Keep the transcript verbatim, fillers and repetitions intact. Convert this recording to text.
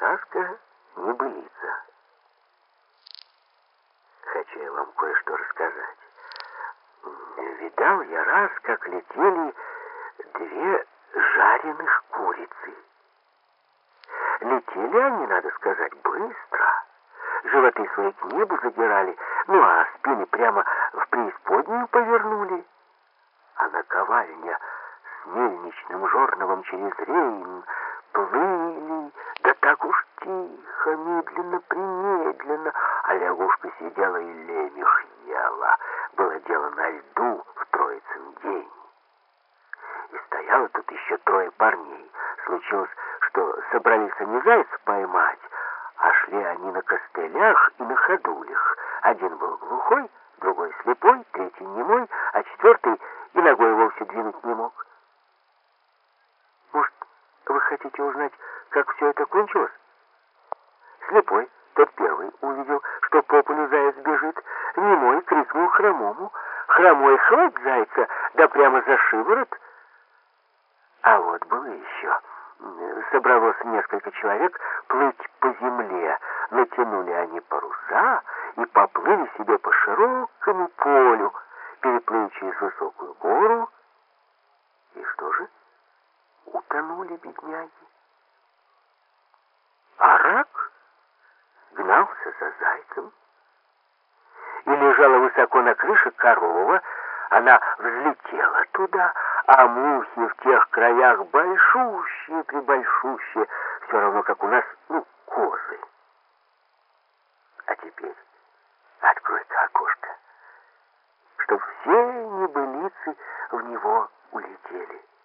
сказка, ни былица. Хочу я вам кое-что рассказать. Видал я раз, как летели две жареных курицы. Летели они, надо сказать, быстро. Животы свои к небу задирали, ну а спины прямо в преисподнюю повернули. А наковальня с мельничным жорновом через Рейн плыли, да так уж тихо, медленно-примедленно, а лягушка сидела и лемех ела. Было дело на льду в Троицын день. И стояло тут еще трое парней. Случилось, что собрались они зайца поймать, а шли они на костылях и на ходулях. Один был глухой, другой слепой, третий немой, а четвертый и ногой вовсе двинуть не мог. Может, вы хотите узнать, как все это кончилось? Слепой, тот первый, увидел, что по полю заяц бежит. Немой крикнул хромому. Хромой хвать зайца, да прямо за шиворот. А вот было еще. Собралось несколько человек плыть по земле. Натянули они паруса и поплыли себе по широкому полю, переплыли через высокую гору. И что же? Утонули бедняги. А рак гнался за зайцем. И лежала высоко на крыше корова. Она взлетела туда, а мухи в тех краях большущие-пребольшущие, все равно, как у нас, ну, козы. А теперь открой-ка окошко, чтоб все небылицы в него улетели.